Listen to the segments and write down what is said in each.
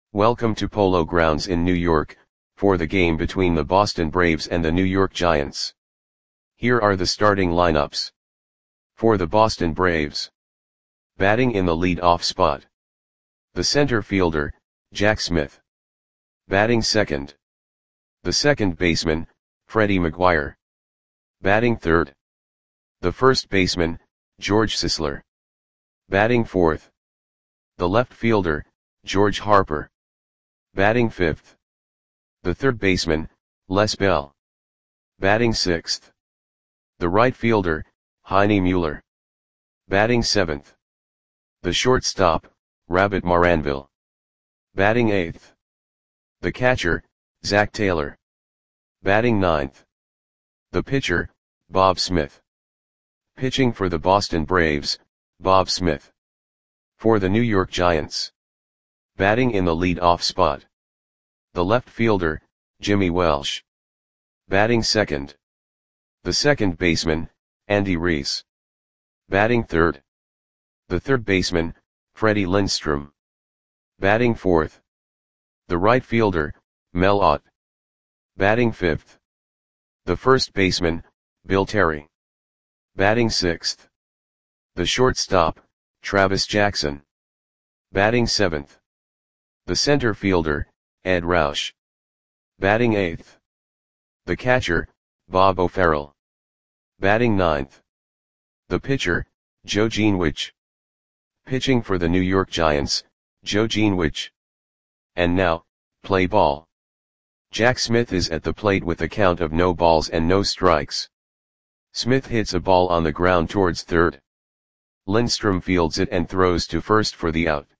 Welcome to Polo Grounds in New York, for the game between the Boston Braves and the New York Giants. Here are the starting lineups. For the Boston Braves. Batting in the lead-off spot. The center fielder, Jack Smith. Batting second. The second baseman, Freddie McGuire. Batting third. The first baseman, George Sisler. Batting fourth. The left fielder, George Harper. Batting fifth. The third baseman, Les Bell. Batting sixth. The right fielder, Heine Mueller. Batting seventh. The shortstop, Rabbit Maranville. Batting eighth. The catcher, Zach Taylor. Batting ninth. The pitcher, Bob Smith. Pitching for the Boston Braves, Bob Smith. For the New York Giants. Batting in the lead-off spot. The left fielder, Jimmy Welsh. Batting second. The second baseman, Andy Reese. Batting third. The third baseman, Freddie Lindstrom. Batting fourth. The right fielder, Mel Ott. Batting fifth. The first baseman, Bill Terry. Batting sixth. The shortstop, Travis Jackson. Batting seventh. The center fielder, Ed Roush. Batting eighth. The catcher, Bob O'Farrell. Batting ninth. The pitcher, Joe Greenwich. Pitching for the New York Giants, Joe Greenwich. And now, play ball. Jack Smith is at the plate with a count of no balls and no strikes. Smith hits a ball on the ground towards third. Lindstrom fields it and throws to first for the out.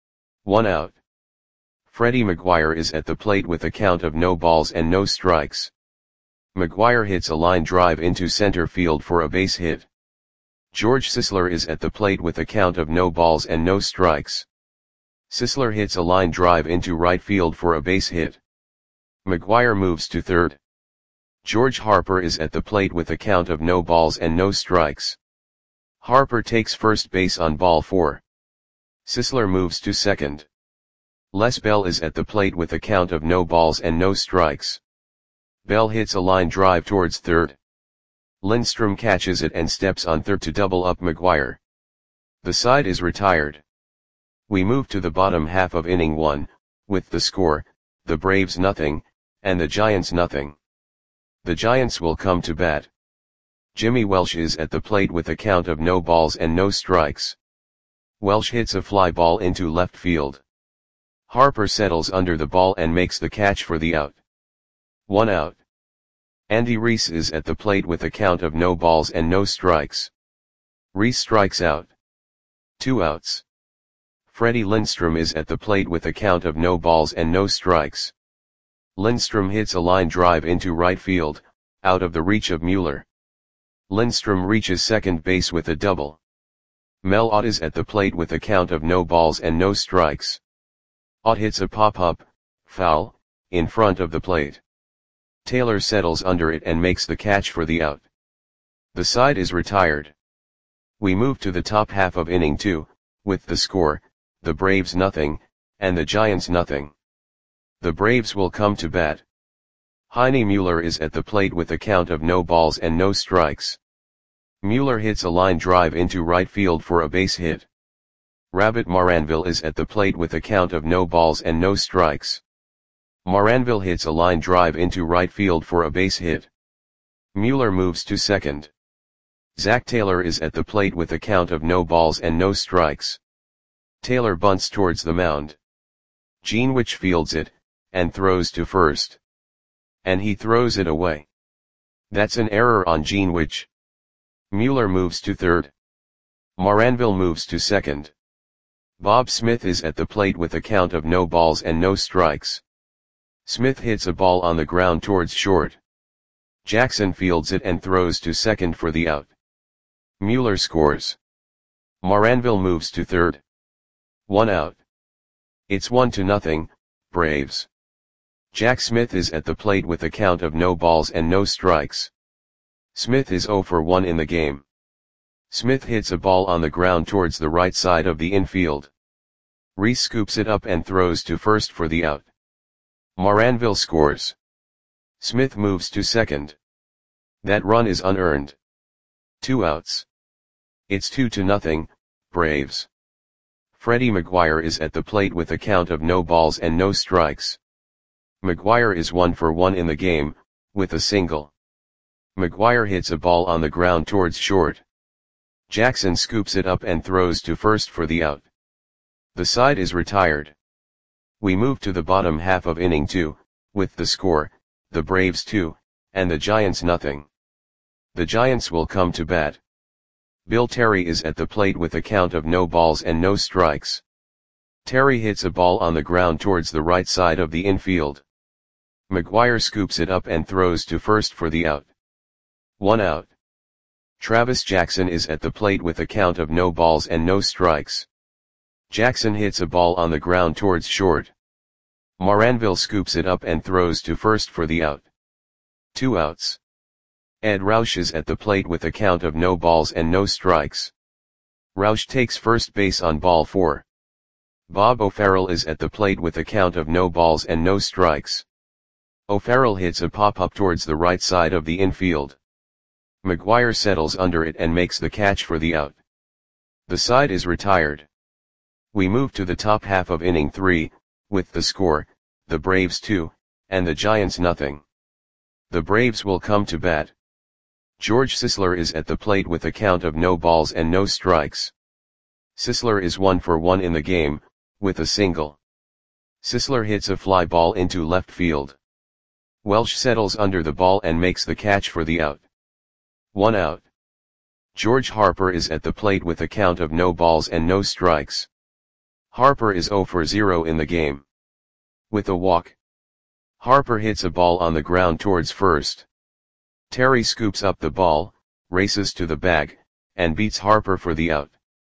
1 out. Freddie McGuire is at the plate with a count of no balls and no strikes. McGuire hits a line drive into center field for a base hit. George Sisler is at the plate with a count of no balls and no strikes. Sisler hits a line drive into right field for a base hit. McGuire moves to third. George Harper is at the plate with a count of no balls and no strikes. Harper takes first base on ball 4. Sisler moves to second. Les Bell is at the plate with a count of no balls and no strikes. Bell hits a line drive towards third. Lindstrom catches it and steps on third to double up McGuire. The side is retired. We move to the bottom half of inning 1, with the score, the Braves nothing, and the Giants nothing. The Giants will come to bat. Jimmy Welsh is at the plate with a count of no balls and no strikes. Welsh hits a fly ball into left field. Harper settles under the ball and makes the catch for the out. 1 out. Andy Reese is at the plate with a count of no balls and no strikes. Reese strikes out. 2 outs. Freddie Lindstrom is at the plate with a count of no balls and no strikes. Lindstrom hits a line drive into right field, out of the reach of Mueller. Lindstrom reaches second base with a double. Mel Ott is at the plate with a count of no balls and no strikes. Ott hits a pop-up, foul, in front of the plate. Taylor settles under it and makes the catch for the out. The side is retired. We move to the top half of inning 2, with the score, the Braves nothing, and the Giants nothing. The Braves will come to bat. Heine Mueller is at the plate with a count of no balls and no strikes. Mueller hits a line drive into right field for a base hit. Rabbit Maranville is at the plate with a count of no balls and no strikes. Maranville hits a line drive into right field for a base hit. Mueller moves to second. Zach Taylor is at the plate with a count of no balls and no strikes. Taylor bunts towards the mound. Greenwich fields it, and throws to first. And he throws it away. That's an error on Greenwich. Mueller moves to third. Maranville moves to second. Bob Smith is at the plate with a count of no balls and no strikes. Smith hits a ball on the ground towards short. Jackson fields it and throws to second for the out. Mueller scores. Maranville moves to third. 1 out. It's 1-0, Braves. Jack Smith is at the plate with a count of no balls and no strikes. Smith is 0 for 1 in the game. Smith hits a ball on the ground towards the right side of the infield. Reese scoops it up and throws to first for the out. Moranville scores. Smith moves to second. That run is unearned. 2 outs. It's 2-0, Braves. Freddie McGuire is at the plate with a count of no balls and no strikes. McGuire is 1 for 1 in the game, with a single. McGuire hits a ball on the ground towards short. Jackson scoops it up and throws to first for the out. The side is retired. We move to the bottom half of inning 2, with the score, the Braves 2, and the Giants 0. The Giants will come to bat. Bill Terry is at the plate with a count of no balls and no strikes. Terry hits a ball on the ground towards the right side of the infield. McGuire scoops it up and throws to first for the out. 1 out. Travis Jackson is at the plate with a count of no balls and no strikes. Jackson hits a ball on the ground towards short. Moranville scoops it up and throws to first for the out. 2 outs. Ed Roush is at the plate with a count of no balls and no strikes. Roush takes first base on ball 4. Bob O'Farrell is at the plate with a count of no balls and no strikes. O'Farrell hits a pop-up towards the right side of the infield. McGuire settles under it and makes the catch for the out. The side is retired. We move to the top half of inning 3, with the score, the Braves 2, and the Giants 0. The Braves will come to bat. George Sisler is at the plate with a count of no balls and no strikes. Sisler is 1 for 1 in the game, with a single. Sisler hits a fly ball into left field. Welsh settles under the ball and makes the catch for the out. 1 out. George Harper is at the plate with a count of no balls and no strikes. Harper is 0 for 0 in the game. With a walk. Harper hits a ball on the ground towards first. Terry scoops up the ball, races to the bag, and beats Harper for the out.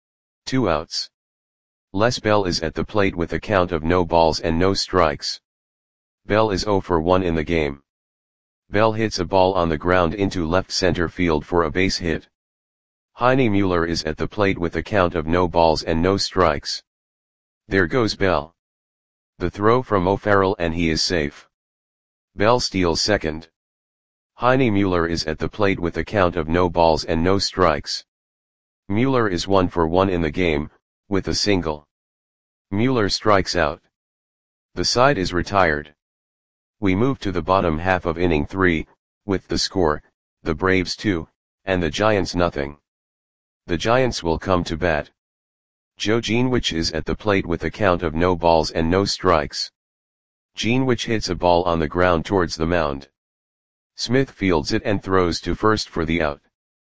2 outs. Les Bell is at the plate with a count of no balls and no strikes. Bell is 0 for 1 in the game. Bell hits a ball on the ground into left center field for a base hit. Heine Mueller is at the plate with a count of no balls and no strikes. There goes Bell. The throw from O'Farrell and he is safe. Bell steals second. Heine Mueller is at the plate with a count of no balls and no strikes. Mueller is 1 for 1 in the game, with a single. Mueller strikes out. The side is retired. We move to the bottom half of inning 3, with the score, the Braves 2, and the Giants 0. The Giants will come to bat. Joe Geenwich is at the plate with a count of no balls and no strikes. Geenwich hits a ball on the ground towards the mound. Smith fields it and throws to first for the out.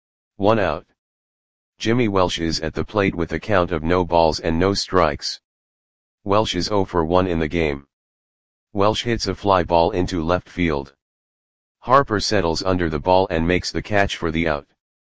1 out. Jimmy Welsh is at the plate with a count of no balls and no strikes. Welsh is 0 for 1 in the game. Welsh hits a fly ball into left field. Harper settles under the ball and makes the catch for the out.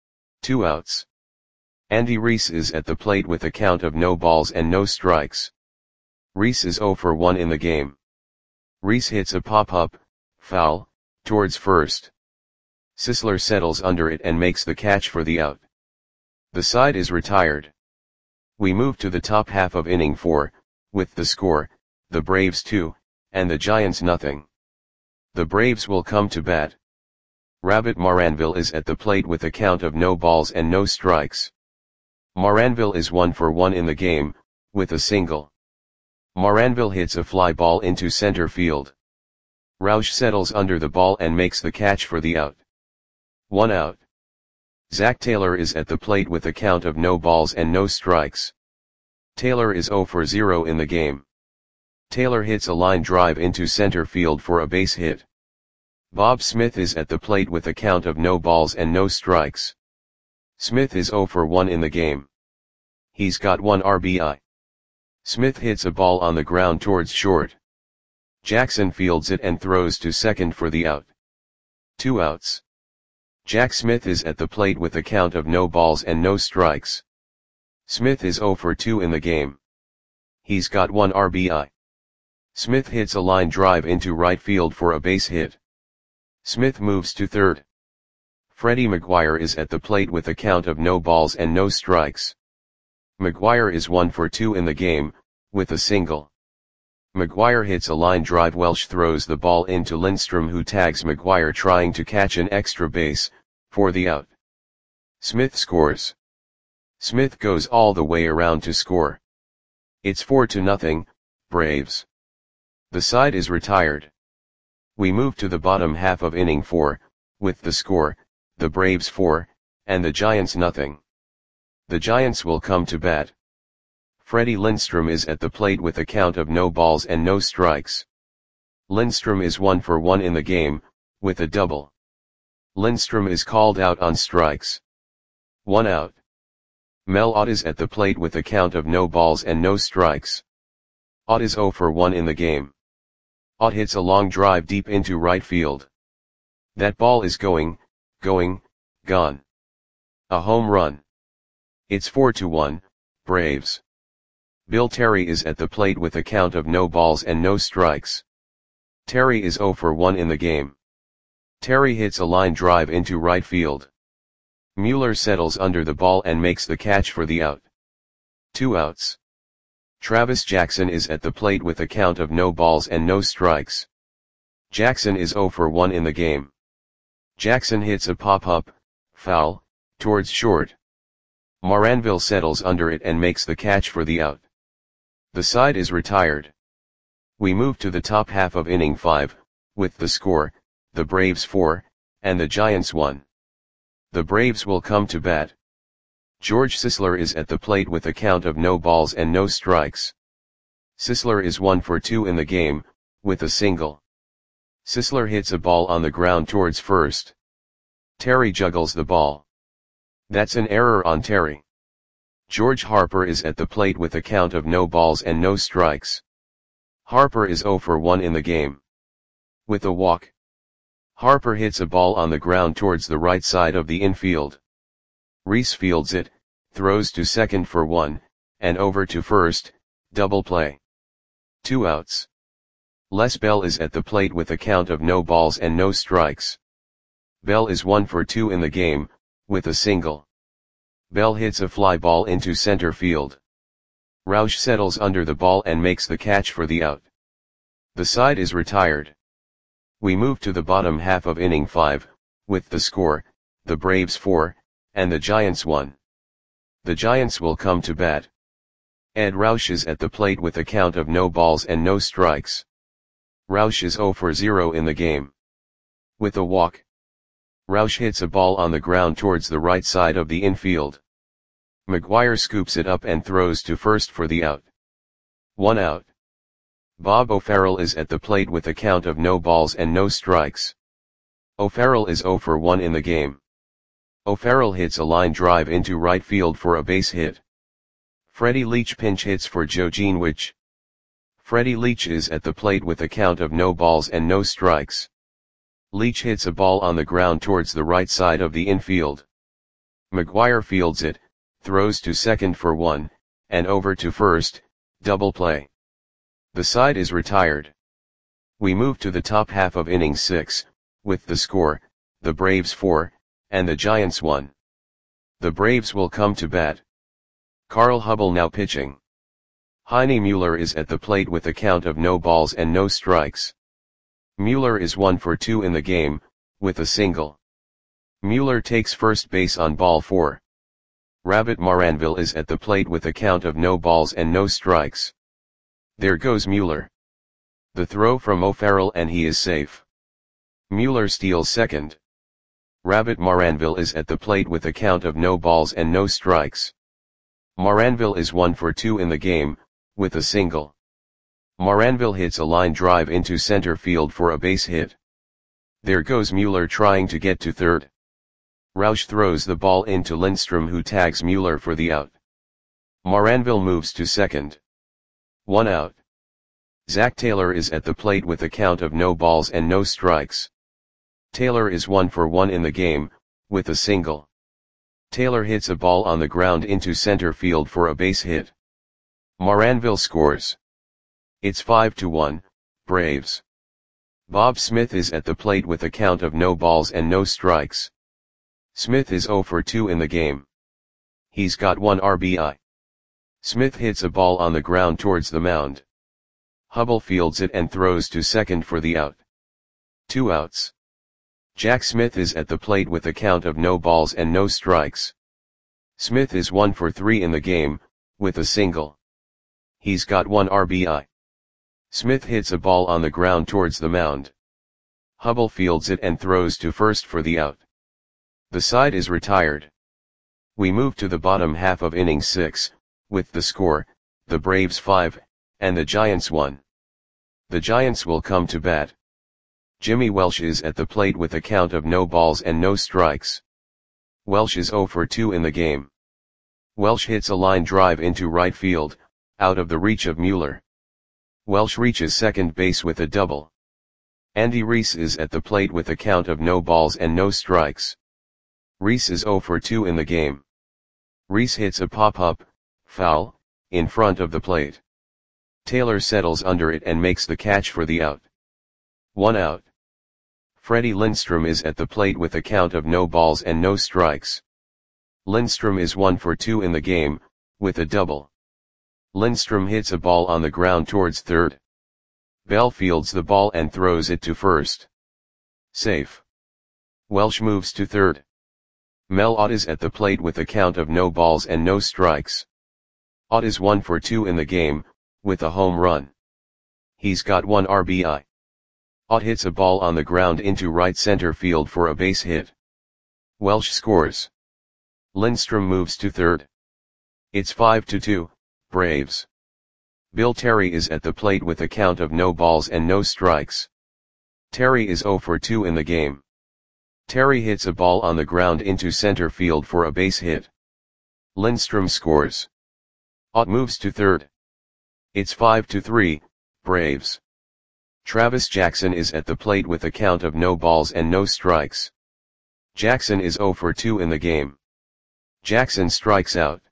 2 outs. Andy Reese is at the plate with a count of no balls and no strikes. Reese is 0 for 1 in the game. Reese hits a pop-up, foul, towards first. Sisler settles under it and makes the catch for the out. The side is retired. We move to the top half of inning 4, with the score, the Braves 2, and the Giants 0. The Braves will come to bat. Rabbit Moranville is at the plate with a count of no balls and no strikes. Moranville is 1 for 1 in the game, with a single. Moranville hits a fly ball into center field. Roush settles under the ball and makes the catch for the out. 1 out. Zach Taylor is at the plate with a count of no balls and no strikes. Taylor is 0 for 0 in the game. Taylor hits a line drive into center field for a base hit. Bob Smith is at the plate with a count of no balls and no strikes. Smith is 0 for 1 in the game. He's got 1 RBI. Smith hits a ball on the ground towards short. Jackson fields it and throws to second for the out. 2 outs. Jack Smith is at the plate with a count of no balls and no strikes. Smith is 0 for 2 in the game. He's got 1 RBI. Smith hits a line drive into right field for a base hit. Smith moves to third. Freddie McGuire is at the plate with a count of no balls and no strikes. McGuire is 1 for 2 in the game, with a single. McGuire hits a line drive. Welsh throws the ball into Lindstrom, who tags McGuire trying to catch an extra base, for the out. Smith scores. Smith goes all the way around to score. It's 4-0, Braves. The side is retired. We move to the bottom half of inning 4, with the score, the Braves 4, and the Giants nothing. The Giants will come to bat. Freddie Lindstrom is at the plate with a count of no balls and no strikes. Lindstrom is 1 for 1 in the game, with a double. Lindstrom is called out on strikes. 1 out. Mel Ott is at the plate with a count of no balls and no strikes. Ott is 0 for 1 in the game. Ott hits a long drive deep into right field. That ball is gone. A home run. It's 4-1, Braves. Bill Terry is at the plate with a count of no balls and no strikes. Terry is 0 for 1 in the game. Terry hits a line drive into right field. Mueller settles under the ball and makes the catch for the out. 2 outs. Travis Jackson is at the plate with a count of no balls and no strikes. Jackson is 0 for 1 in the game. Jackson hits a pop-up, foul, towards short. Moranville settles under it and makes the catch for the out. The side is retired. We move to the top half of inning 5, with the score, the Braves 4, and the Giants 1. The Braves will come to bat. George Sisler is at the plate with a count of no balls and no strikes. Sisler is 1 for 2 in the game, with a single. Sisler hits a ball on the ground towards first. Terry juggles the ball. That's an error on Terry. George Harper is at the plate with a count of no balls and no strikes. Harper is 0 for 1 in the game. With a walk. Harper hits a ball on the ground towards the right side of the infield. Reese fields it, throws to second for 1, and over to first, double play. 2 outs. Les Bell is at the plate with a count of no balls and no strikes. Bell is 1 for 2 in the game, with a single. Bell hits a fly ball into center field. Roush settles under the ball and makes the catch for the out. The side is retired. We move to the bottom half of inning 5, with the score, the Braves 4, and the Giants 1. The Giants will come to bat. Ed Roush is at the plate with a count of no balls and no strikes. Roush is 0 for 0 in the game. With a walk. Roush hits a ball on the ground towards the right side of the infield. McGuire scoops it up and throws to first for the out. 1 out. Bob O'Farrell is at the plate with a count of no balls and no strikes. O'Farrell is 0 for 1 in the game. O'Farrell hits a line drive into right field for a base hit. Freddie Leach pinch hits for Joe Geenwich. Freddie Leach is at the plate with a count of no balls and no strikes. Leach hits a ball on the ground towards the right side of the infield. McGuire fields it, throws to second for 1, and over to first, double play. The side is retired. We move to the top half of inning 6, with the score, the Braves 4, and the Giants 1. The Braves will come to bat. Carl Hubble now pitching. Heine Mueller is at the plate with a count of no balls and no strikes. Mueller is 1 for 2 in the game, with a single. Mueller takes first base on ball 4. Rabbit Moranville is at the plate with a count of no balls and no strikes. There goes Mueller. The throw from O'Farrell and he is safe. Mueller steals second. Rabbit Moranville is at the plate with a count of no balls and no strikes. Moranville is 1 for 2 in the game, with a single. Moranville hits a line drive into center field for a base hit. There goes Mueller trying to get to third. Roush throws the ball into Lindstrom, who tags Mueller for the out. Moranville moves to second. 1 out. Zach Taylor is at the plate with a count of no balls and no strikes. Taylor is 1 for 1 in the game, with a single. Taylor hits a ball on the ground into center field for a base hit. Moranville scores. It's 5-1, Braves. Bob Smith is at the plate with a count of no balls and no strikes. Smith is 0 for 2 in the game. He's got 1 RBI. Smith hits a ball on the ground towards the mound. Hubble fields it and throws to second for the out. 2 outs. Jack Smith is at the plate with a count of no balls and no strikes. Smith is 1 for 3 in the game, with a single. He's got 1 RBI. Smith hits a ball on the ground towards the mound. Hubble fields it and throws to first for the out. The side is retired. We move to the bottom half of inning 6, with the score, the Braves 5, and the Giants 1. The Giants will come to bat. Jimmy Welsh is at the plate with a count of no balls and no strikes. Welsh is 0 for 2 in the game. Welsh hits a line drive into right field, out of the reach of Mueller. Welsh reaches second base with a double. Andy Reese is at the plate with a count of no balls and no strikes. Reese is 0 for 2 in the game. Reese hits a pop-up, foul, in front of the plate. Taylor settles under it and makes the catch for the out. 1 out. Freddie Lindstrom is at the plate with a count of no balls and no strikes. Lindstrom is 1 for 2 in the game, with a double. Lindstrom hits a ball on the ground towards third. Bell fields the ball and throws it to first. Safe. Welsh moves to third. Mel Ott is at the plate with a count of no balls and no strikes. Ott is 1 for 2 in the game, with a home run. He's got 1 RBI. Ott hits a ball on the ground into right center field for a base hit. Welsh scores. Lindstrom moves to third. It's 5-2, Braves. Bill Terry is at the plate with a count of no balls and no strikes. Terry is 0 for 2 in the game. Terry hits a ball on the ground into center field for a base hit. Lindstrom scores. Ott moves to third. It's 5-3, Braves. Travis Jackson is at the plate with a count of no balls and no strikes. Jackson is 0 for 2 in the game. Jackson strikes out.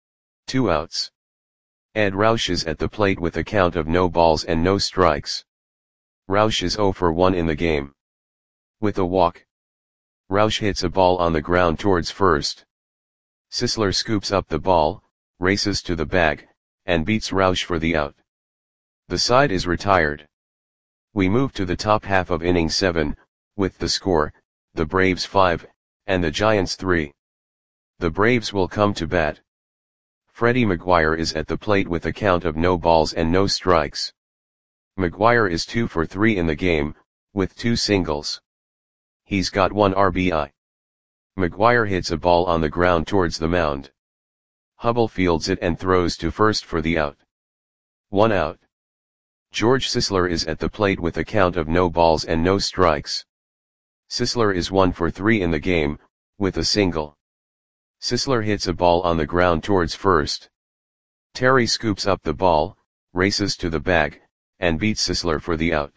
2 outs. Ed Roush is at the plate with a count of no balls and no strikes. Roush is 0 for 1 in the game. With a walk. Roush hits a ball on the ground towards first. Sisler scoops up the ball, races to the bag, and beats Roush for the out. The side is retired. We move to the top half of inning 7, with the score, the Braves 5, and the Giants 3. The Braves will come to bat. Freddie McGuire is at the plate with a count of no balls and no strikes. McGuire is 2 for 3 in the game, with 2 singles. He's got 1 RBI. McGuire hits a ball on the ground towards the mound. Hubble fields it and throws to first for the out. 1 out. George Sisler is at the plate with a count of no balls and no strikes. Sisler is 1 for 3 in the game, with a single. Sisler hits a ball on the ground towards first. Terry scoops up the ball, races to the bag, and beats Sisler for the out.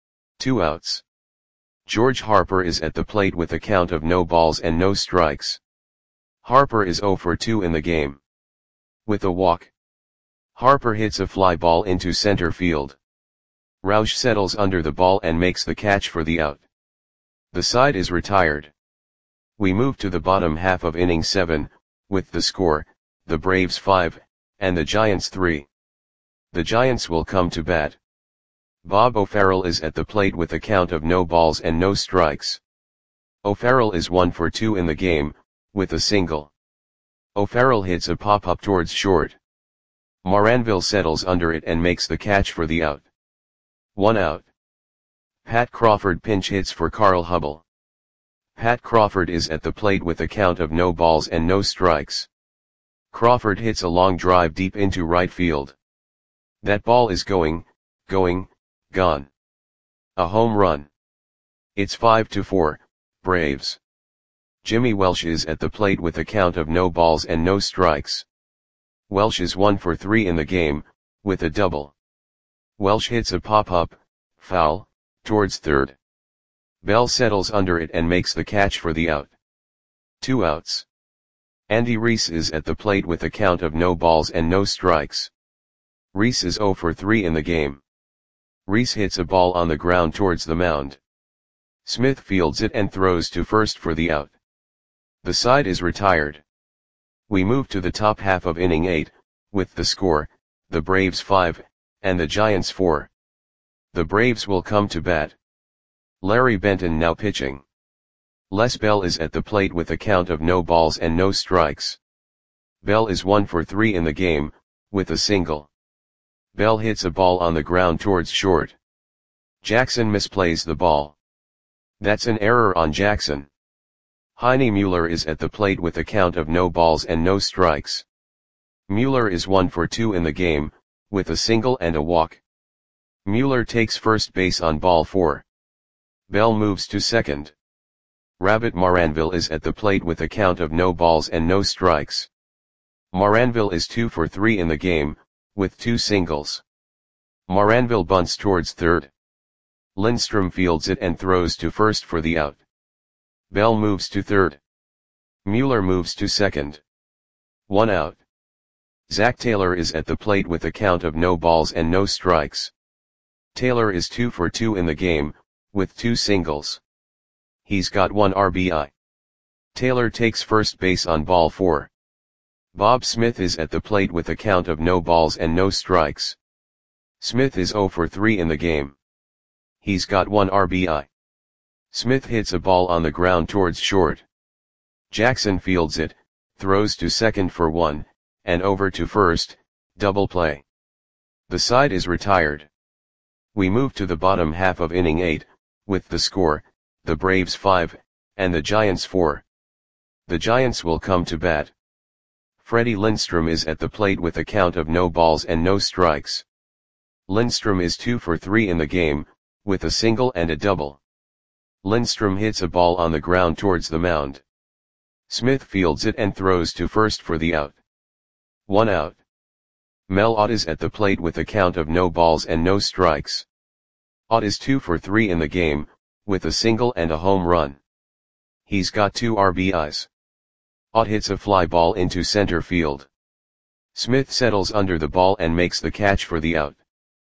2 outs. George Harper is at the plate with a count of no balls and no strikes. Harper is 0 for 2 in the game. With a walk. Harper hits a fly ball into center field. Roush settles under the ball and makes the catch for the out. The side is retired. We move to the bottom half of inning 7, with the score, the Braves 5, and the Giants 3. The Giants will come to bat. Bob O'Farrell is at the plate with a count of no balls and no strikes. O'Farrell is 1 for 2 in the game, with a single. O'Farrell hits a pop-up towards short. Moranville settles under it and makes the catch for the out. 1 out. Pat Crawford pinch hits for Carl Hubble. Pat Crawford is at the plate with a count of no balls and no strikes. Crawford hits a long drive deep into right field. That ball is gone. A home run. It's 5-4, Braves. Jimmy Welsh is at the plate with a count of no balls and no strikes. Welsh is 1 for 3 in the game, with a double. Welsh hits a pop-up, foul, towards third. Bell settles under it and makes the catch for the out. 2 outs. Andy Reese is at the plate with a count of no balls and no strikes. Reese is 0 for 3 in the game. Reese hits a ball on the ground towards the mound. Smith fields it and throws to first for the out. The side is retired. We move to the top half of inning 8, with the score, the Braves 5, and the Giants 4. The Braves will come to bat. Larry Benton now pitching. Les Bell is at the plate with a count of no balls and no strikes. Bell is 1 for 3 in the game, with a single. Bell hits a ball on the ground towards short. Jackson misplays the ball. That's an error on Jackson. Heine Mueller is at the plate with a count of no balls and no strikes. Mueller is 1 for 2 in the game, with a single and a walk. Mueller takes first base on ball 4. Bell moves to second. Rabbit Maranville is at the plate with a count of no balls and no strikes. Maranville is 2 for 3 in the game, with 2 singles. Maranville bunts towards third. Lindstrom fields it and throws to first for the out. Bell moves to third. Mueller moves to second. 1 out. Zach Taylor is at the plate with a count of no balls and no strikes. Taylor is 2 for 2 in the game, with 2 singles. He's got 1 RBI. Taylor takes first base on ball 4. Bob Smith is at the plate with a count of no balls and no strikes. Smith is 0 for 3 in the game. He's got 1 RBI. Smith hits a ball on the ground towards short. Jackson fields it, throws to second for 1, and over to first, double play. The side is retired. We move to the bottom half of inning 8, with the score, the Braves 5, and the Giants 4. The Giants will come to bat. Freddie Lindstrom is at the plate with a count of no balls and no strikes. Lindstrom is 2 for 3 in the game, with a single and a double. Lindstrom hits a ball on the ground towards the mound. Smith fields it and throws to first for the out. 1 out. Mel Ott is at the plate with a count of no balls and no strikes. Ott is 2 for 3 in the game, with a single and a home run. He's got 2 RBIs. Ott hits a fly ball into center field. Smith settles under the ball and makes the catch for the out.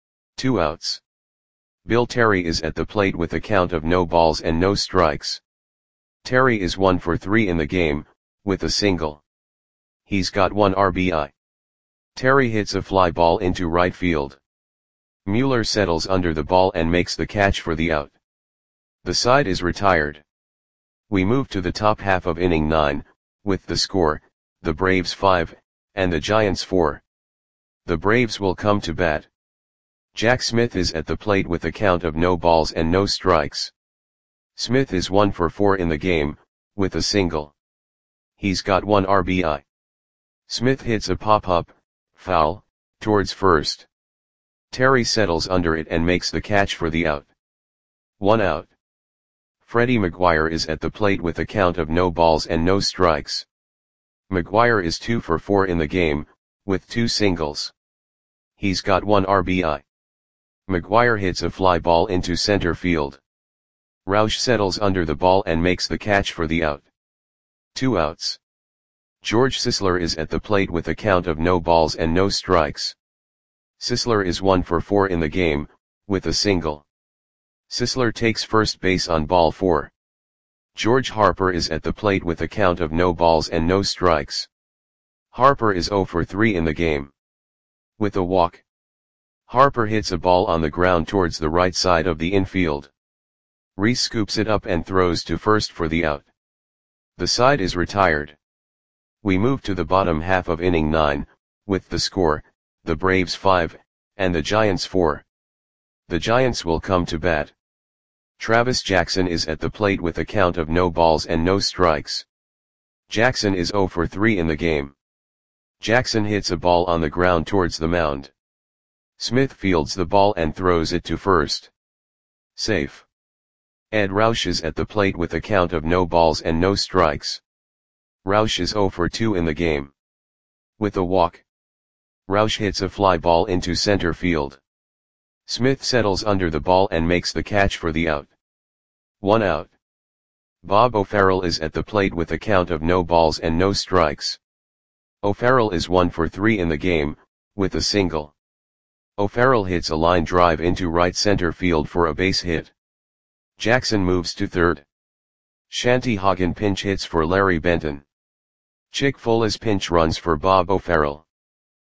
2 outs. Bill Terry is at the plate with a count of no balls and no strikes. Terry is 1 for 3 in the game, with a single. He's got 1 RBI. Terry hits a fly ball into right field. Mueller settles under the ball and makes the catch for the out. The side is retired. We move to the top half of inning 9, with the score, the Braves 5, and the Giants 4. The Braves will come to bat. Jack Smith is at the plate with a count of no balls and no strikes. Smith is 1 for 4 in the game, with a single. He's got 1 RBI. Smith hits a pop-up, foul, towards first. Terry settles under it and makes the catch for the out. 1 out. Freddie McGuire is at the plate with a count of no balls and no strikes. McGuire is 2 for 4 in the game, with 2 singles. He's got 1 RBI. McGuire hits a fly ball into center field. Roush settles under the ball and makes the catch for the out. 2 outs. George Sisler is at the plate with a count of no balls and no strikes. Sisler is 1 for 4 in the game, with a single. Sisler takes first base on ball 4. George Harper is at the plate with a count of no balls and no strikes. Harper is 0 for 3 in the game. With a walk. Harper hits a ball on the ground towards the right side of the infield. Reese scoops it up and throws to first for the out. The side is retired. We move to the bottom half of inning 9, with the score, the Braves 5, and the Giants 4. The Giants will come to bat. Travis Jackson is at the plate with a count of no balls and no strikes. Jackson is 0 for 3 in the game. Jackson hits a ball on the ground towards the mound. Smith fields the ball and throws it to first. Safe. Ed Roush is at the plate with a count of no balls and no strikes. Roush is 0 for 2 in the game. With a walk. Roush hits a fly ball into center field. Smith settles under the ball and makes the catch for the out. 1 out. Bob O'Farrell is at the plate with a count of no balls and no strikes. O'Farrell is 1 for 3 in the game, with a single. O'Farrell hits a line drive into right center field for a base hit. Jackson moves to third. Shanty Hagen pinch hits for Larry Benton. Chick Folas pinch runs for Bob O'Farrell.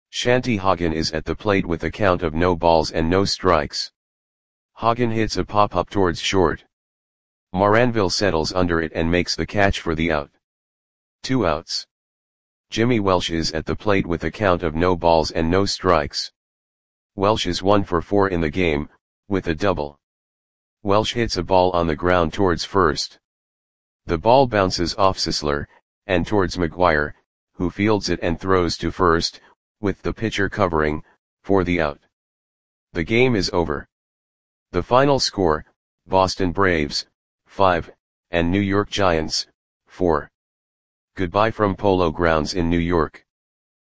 Shanti Hagen is at the plate with a count of no balls and no strikes. Hagen hits a pop-up towards short. Moranville settles under it and makes the catch for the out. 2 outs. Jimmy Welsh is at the plate with a count of no balls and no strikes. Welsh is 1 for 4 in the game, with a double. Welsh hits a ball on the ground towards first. The ball bounces off Sisler, and towards McGuire, who fields it and throws to first, with the pitcher covering, for the out. The game is over. The final score, Boston Braves, 5, and New York Giants, 4. Goodbye from Polo Grounds in New York.